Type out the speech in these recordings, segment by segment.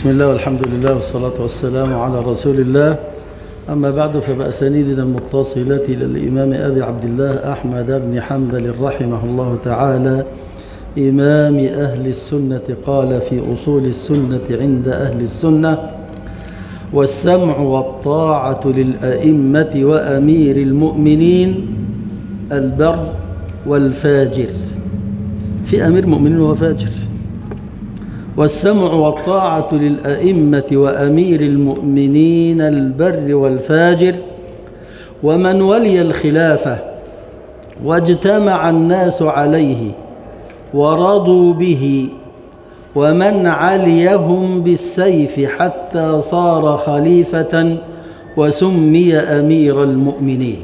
بسم الله والحمد لله والصلاة والسلام على رسول الله. أما بعد، فبأسانيدنا المتصلة إلى الإمام أبي عبد الله أحمد بن حنبل رحمه الله تعالى إمام أهل السنة قال في أصول السنة عند أهل السنة: والسمع والطاعة للأئمة وأمير المؤمنين البر والفاجر. في أمير مؤمنين وفاجر. والسمع والطاعة للأئمة وأمير المؤمنين البر والفاجر ومن ولي الخلافة واجتمع الناس عليه ورضوا به ومن عليهم بالسيف حتى صار خليفة وسمي أمير المؤمنين.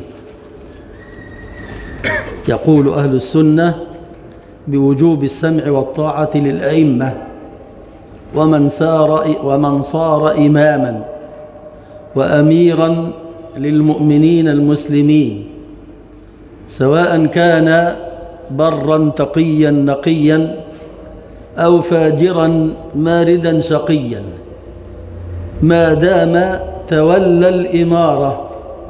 يقول أهل السنة بوجوب السمع والطاعة للأئمة ومن صار إماما وأميرا للمؤمنين المسلمين، سواء كان برا تقيا نقيا أو فاجرا ماردا شقيا، ما دام تولى الإمارة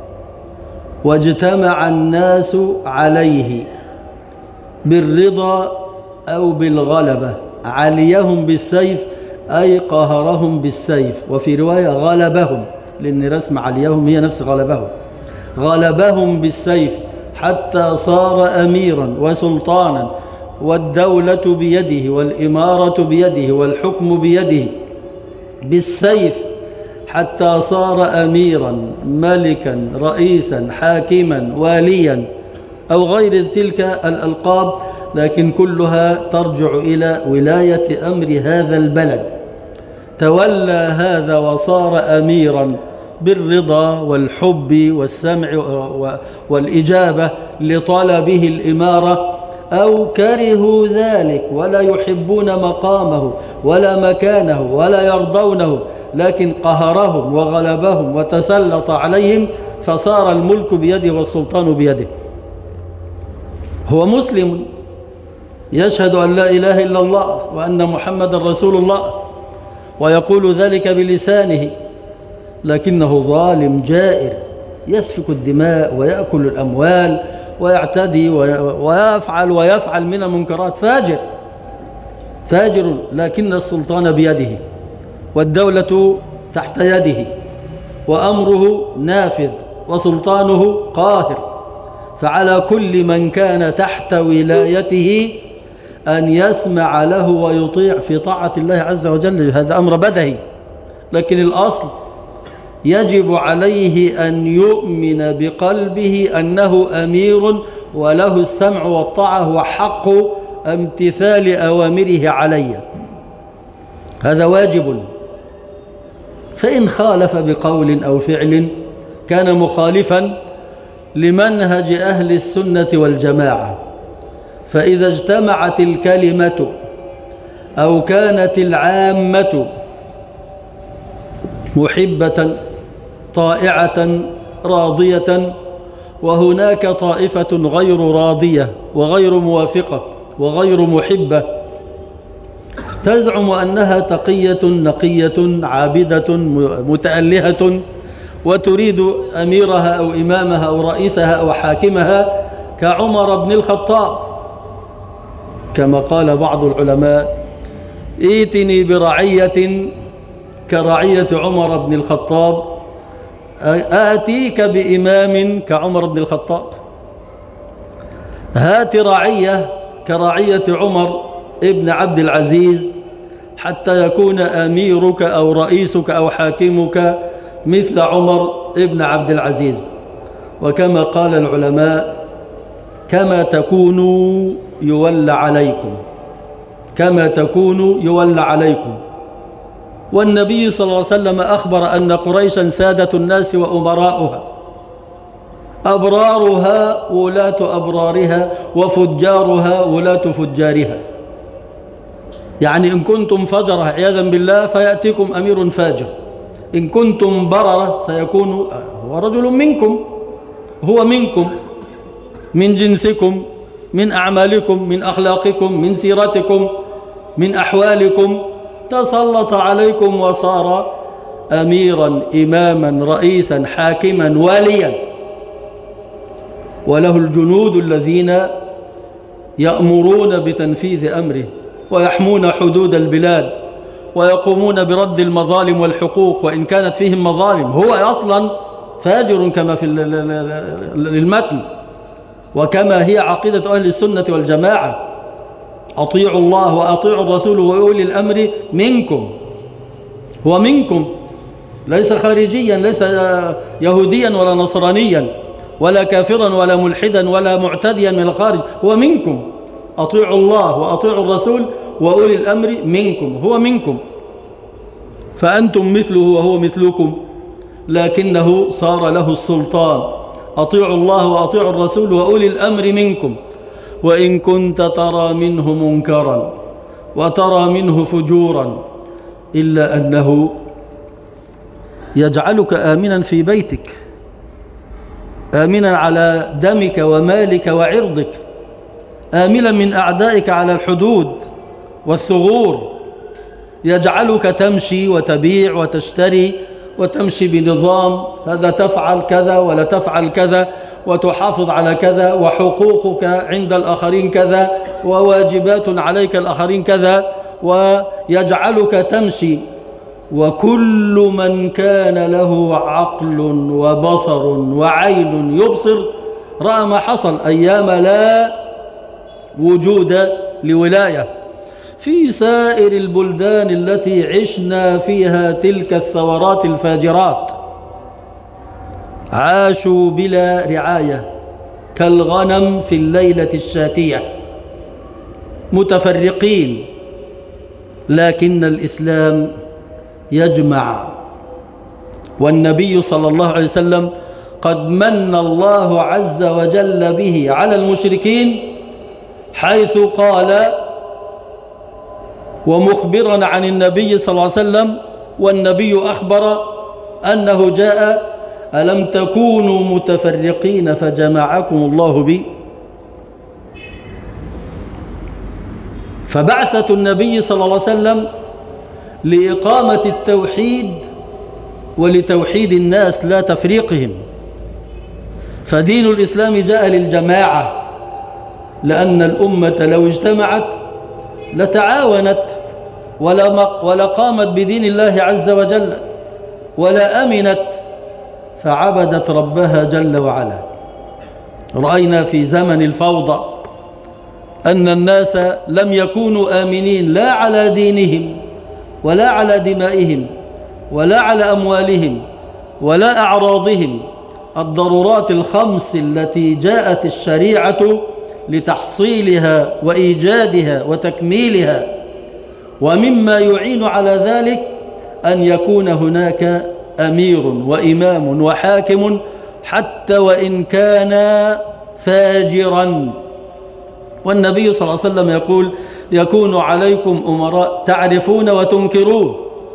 واجتمع الناس عليه بالرضا أو بالغلبة. عليهم بالسيف أي قهرهم بالسيف، وفي رواية غلبهم، لأن رسم عليهم هي نفس غلبهم. غلبهم بالسيف حتى صار أميرا وسلطانا، والدولة بيده والإمارة بيده والحكم بيده، بالسيف حتى صار أميرا ملكا رئيسا حاكما واليا أو غير تلك الألقاب، لكن كلها ترجع إلى ولاية أمر هذا البلد. تولى هذا وصار أميرا بالرضا والحب والسمع والإجابة لطلبه الإمارة، أو كرهوا ذلك ولا يحبون مقامه ولا مكانه ولا يرضونه، لكن قهرهم وغلبهم وتسلط عليهم فصار الملك بيده والسلطان بيده. هو مسلم يشهد أن لا إله إلا الله وأن محمد رسول الله ويقول ذلك بلسانه، لكنه ظالم جائر يسفك الدماء ويأكل الأموال ويعتدي ويفعل من المنكرات. فاجر، لكن السلطان بيده والدولة تحت يده وأمره نافذ وسلطانه قاهر، فعلى كل من كان تحت ولايته أن يسمع له ويطيع في طاعة الله عز وجل. هذا أمر بدهي، لكن الأصل يجب عليه أن يؤمن بقلبه أنه أمير وله السمع والطاعة وحق امتثال أوامره عليه. هذا واجب. فإن خالف بقول أو فعل كان مخالفا لمنهج أهل السنة والجماعة. فإذا اجتمعت الكلمة أو كانت العامة محبة طائعة راضية، وهناك طائفة غير راضية وغير موافقة وغير محبة تزعم أنها تقية نقية عابدة متألهة وتريد أميرها أو إمامها أو رئيسها أو حاكمها كعمر بن الخطاب، كما قال بعض العلماء: ائتني برعية كرعية عمر بن الخطاب آتيك بإمام كعمر بن الخطاب. هات رعية كرعية عمر ابن عبد العزيز حتى يكون أميرك أو رئيسك أو حاكمك مثل عمر ابن عبد العزيز. وكما قال العلماء: كما تكونوا يولى عليكم، كما تكونوا يولى عليكم. والنبي صلى الله عليه وسلم أخبر أن قريشا سادة الناس وأمراؤها، أبرارها ولاة أبرارها وفجارها ولاة فجارها. يعني إن كنتم فجرة عياذا بالله فيأتيكم أمير فاجر، إن كنتم بررة سيكون هو رجل منكم، هو منكم، من جنسكم، من أعمالكم، من أخلاقكم، من سيرتكم، من أحوالكم. تسلط عليكم وصار أميرا إماما رئيسا حاكما واليا، وله الجنود الذين يأمرون بتنفيذ أمره ويحمون حدود البلاد ويقومون برد المظالم والحقوق وإن كانت فيهم مظالم. هو أصلا فاجر كما في المتن، وكما هي عقيدة أهل السنة والجماعة: أطيعوا الله وأطيعوا الرسول وأولي الأمر منكم. هو منكم، ليس خارجيا، ليس يهوديا ولا نصرانيا ولا كافرا ولا ملحدا ولا معتديا من الخارج، هو منكم. أطيعوا الله وأطيعوا الرسول وأولي الأمر منكم، هو منكم، فأنتم مثله وهو مثلكم، لكنه صار له السلطان. أطيعوا الله وأطيعوا الرسول وأولي الأمر منكم، وإن كنت ترى منه منكرا وترى منه فجورا، إلا أنه يجعلك آمنا في بيتك، آمنا على دمك ومالك وعرضك، آمنا من أعدائك على الحدود والثغور، يجعلك تمشي وتبيع وتشتري وتمشي بنظام، هذا تفعل كذا ولا تفعل كذا، وتحافظ على كذا، وحقوقك عند الآخرين كذا، وواجبات عليك الآخرين كذا، ويجعلك تمشي. وكل من كان له عقل وبصر وعين يبصر رأى ما حصل أيام لا وجود لولاية في سائر البلدان التي عشنا فيها تلك الثورات الفاجرات. عاشوا بلا رعاية كالغنم في الليلة الشاتية، متفرقين، لكن الإسلام يجمع. والنبي صلى الله عليه وسلم قد من الله عز وجل به على المشركين، حيث قال ومخبرا عن النبي صلى الله عليه وسلم، والنبي أخبر أنه جاء: ألم تكونوا متفرقين فجمعكم الله بي. فبعثة النبي صلى الله عليه وسلم لإقامة التوحيد ولتوحيد الناس لا تفريقهم. فدين الإسلام جاء للجماعة، لأن الأمة لو اجتمعت لتعاونت ولا قامت بدين الله عز وجل ولا أمنت فعبدت ربها جل وعلا. رأينا في زمن الفوضى أن الناس لم يكونوا آمنين لا على دينهم ولا على دمائهم ولا على أموالهم ولا أعراضهم. الضرورات الخمس التي جاءت الشريعة لتحصيلها وإيجادها وتكميلها، ومما يعين على ذلك أن يكون هناك أمير وإمام وحاكم حتى وإن كان فاجرا. والنبي صلى الله عليه وسلم يقول: يكون عليكم أمراء تعرفون وتنكرون،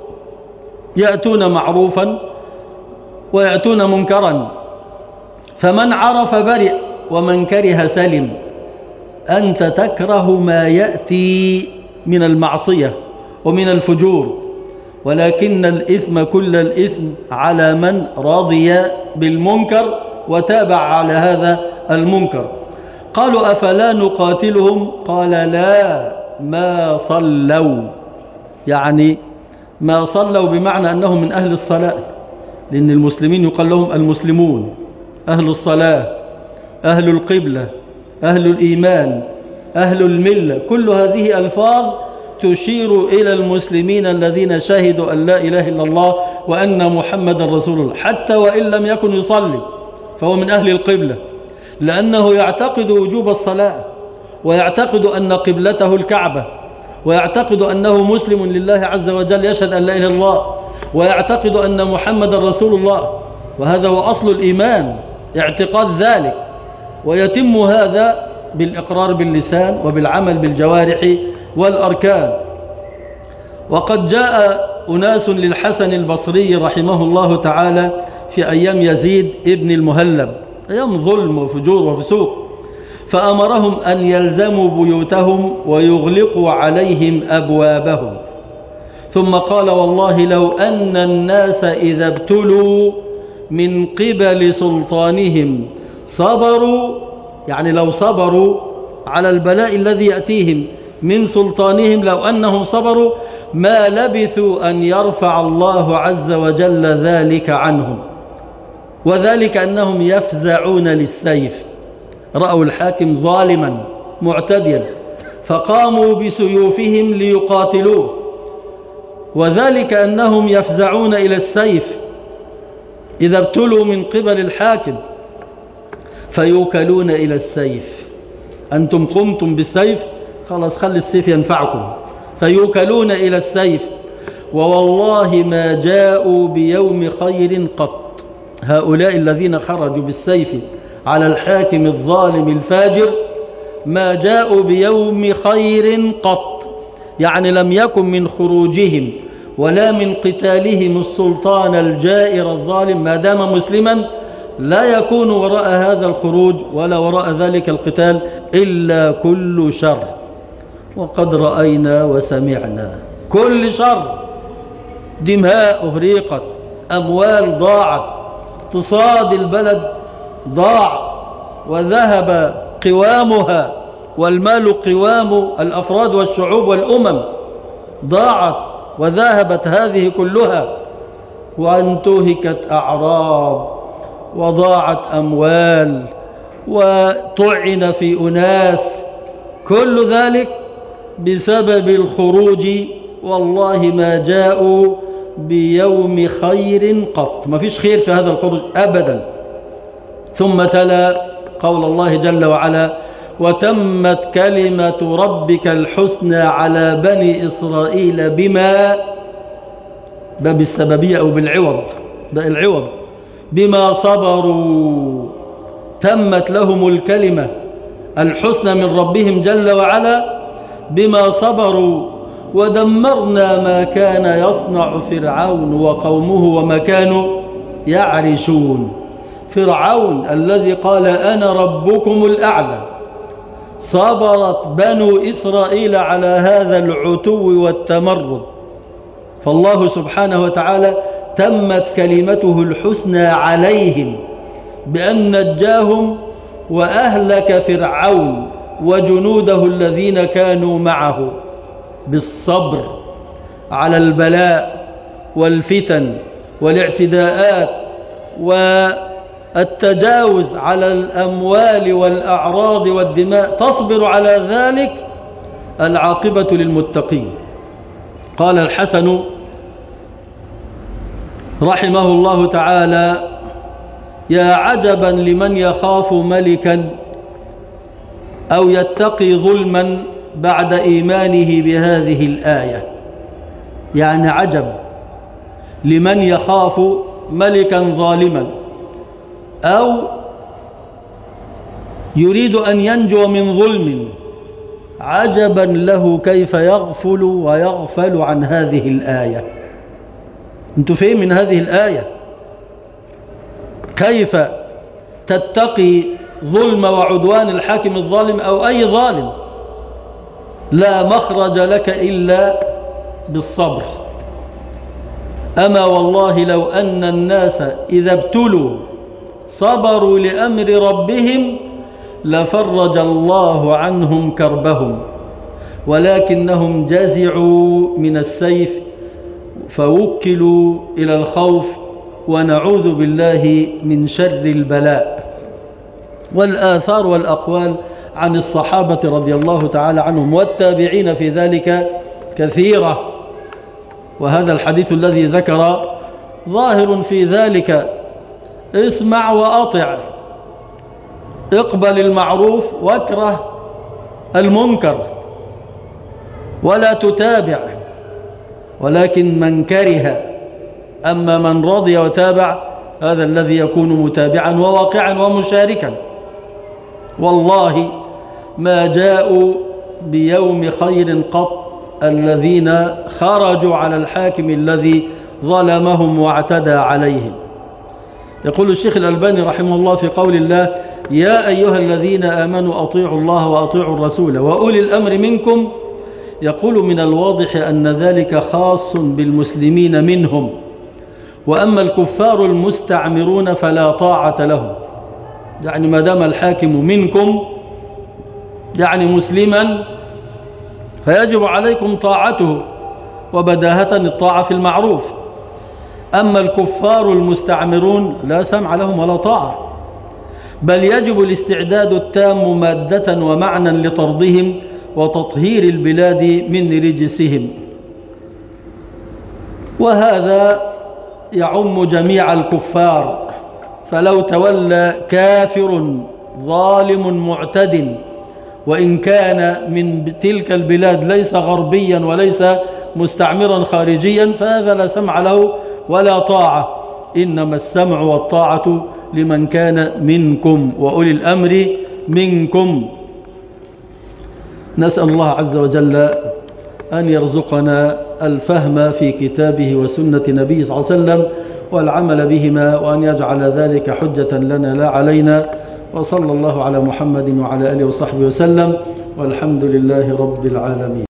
يأتون معروفا ويأتون منكرا، فمن عرف برئ ومن كره سلم. أنت تكره ما يأتي من المعصية ومن الفجور، ولكن الإثم كل الإثم على من رضي بالمنكر وتابع على هذا المنكر. قالوا: أفلا نقاتلهم؟ قال: لا، ما صلوا. يعني ما صلوا بمعنى أنهم من أهل الصلاة، لأن المسلمين يقال لهم المسلمون، أهل الصلاة، أهل القبلة، أهل الإيمان، أهل الملة. كل هذه ألفاظ تشير إلى المسلمين الذين شهدوا أن لا إله إلا الله وأن محمد رسول الله، حتى وإن لم يكن يصلي فهو من أهل القبلة، لأنه يعتقد وجوب الصلاة، ويعتقد أن قبلته الكعبة، ويعتقد أنه مسلم لله عز وجل، يشهد أن لا إله إلا الله، ويعتقد أن محمد رسول الله. وهذا هو أصل الإيمان، اعتقاد ذلك، ويتم هذا بالإقرار باللسان وبالعمل بالجوارح والأركان. وقد جاء أناس للحسن البصري رحمه الله تعالى في أيام يزيد ابن المهلب، أيام ظلم وفجور وفسوق، فأمرهم أن يلزموا بيوتهم ويغلقوا عليهم أبوابهم. ثم قال والله لو أن الناس إذا ابتلوا من قبل سلطانهم صبروا، يعني لو صبروا على البلاء الذي يأتيهم من سلطانهم، لو أنهم صبروا ما لبثوا أن يرفع الله عز وجل ذلك عنهم. وذلك أنهم يفزعون للسيف، رأوا الحاكم ظالما معتديا فقاموا بسيوفهم ليقاتلوه، وذلك أنهم يفزعون إلى السيف إذا ابتلوا من قبل الحاكم فيوكلون إلى السيف. أنتم قمتم بالسيف، خلاص خلي السيف ينفعكم، فيوكلون إلى السيف. ووالله ما جاءوا بيوم خير قط، هؤلاء الذين خرجوا بالسيف على الحاكم الظالم الفاجر ما جاءوا بيوم خير قط، يعني لم يكن من خروجهم ولا من قتالهم السلطان الجائر الظالم ما دام مسلما لا يكون وراء هذا الخروج ولا وراء ذلك القتال إلا كل شر. وقد رأينا وسمعنا كل شر، دماء أهريقت، أموال ضاعت، اقتصاد البلد ضاع وذهب قوامها، والمال قوام الأفراد والشعوب والأمم، ضاعت وذهبت هذه كلها، وانتهكت أعراض وضاعت أموال وطعن في أناس، كل ذلك بسبب الخروج. والله ما جاءوا بيوم خير قط، ما فيش خير في هذا الخروج أبدا. ثم تلا قول الله جل وعلا وتمت كلمة ربك الحسنى على بني إسرائيل بما، باب السببية أو بالعوض، ده العوض، بما صبروا تمت لهم الكلمة الحسنى من ربهم جل وعلا بما صبروا، ودمرنا ما كان يصنع فرعون وقومه وما كانوا يعرشون. فرعون الذي قال أنا ربكم الأعلى، صبرت بنو إسرائيل على هذا العتو والتمرد، فالله سبحانه وتعالى تمت كلمته الحسنى عليهم بأن نجاهم وأهلك فرعون وجنوده الذين كانوا معه بالصبر على البلاء والفتن والاعتداءات والتجاوز على الأموال والأعراض والدماء، تصبر على ذلك، العاقبة للمتقين. قال الحسن رحمه الله تعالى يا عجبا لمن يخاف ملكا أو يتقي ظلما بعد إيمانه بهذه الآية. يعني عجب لمن يخاف ملكا ظالما أو يريد أن ينجو من ظلم، عجبا له كيف يغفل ويغفل عن هذه الآية. انتوا فين من هذه الآية؟ كيف تتقي ظلم وعدوان الحاكم الظالم أو أي ظالم؟ لا مخرج لك إلا بالصبر. أما والله لو أن الناس إذا ابتلوا صبروا لأمر ربهم لفرج الله عنهم كربهم، ولكنهم جزعوا من السيف فوكلوا إلى الخوف، ونعوذ بالله من شر البلاء. والآثار والأقوال عن الصحابة رضي الله تعالى عنهم والتابعين في ذلك كثيرة، وهذا الحديث الذي ذكر ظاهر في ذلك: اسمع وأطع، اقبل المعروف واكره المنكر ولا تتابع، ولكن من كره. أما من رضي وتابع هذا الذي يكون متابعا وواقعا ومشاركا. والله ما جاءوا بيوم خير قط الذين خرجوا على الحاكم الذي ظلمهم واعتدى عليهم. يقول الشيخ الألباني رحمه الله في قول الله: يا أيها الذين آمنوا أطيعوا الله وأطيعوا الرسول وأولي الأمر منكم، يقول من الواضح أن ذلك خاص بالمسلمين منهم، وأما الكفار المستعمرون فلا طاعة لهم. يعني ما دام الحاكم منكم يعني مسلما فيجب عليكم طاعته، وبداهة الطاعة في المعروف. أما الكفار المستعمرون لا سمع لهم ولا طاعة، بل يجب الاستعداد التام مادة ومعنى لطردهم وتطهير البلاد من رجسهم. وهذا يعم جميع الكفار، فلو تولى كافر ظالم معتد وإن كان من تلك البلاد ليس غربيا وليس مستعمرا خارجيا فهذا لا سمع له ولا طاعة، إنما السمع والطاعة لمن كان منكم وأولي الأمر منكم. نسأل الله عز وجل أن يرزقنا الفهم في كتابه وسنة نبيه صلى الله عليه وسلم والعمل بهما، وأن يجعل ذلك حجة لنا لا علينا. وصلى الله على محمد وعلى آله وصحبه وسلم، والحمد لله رب العالمين.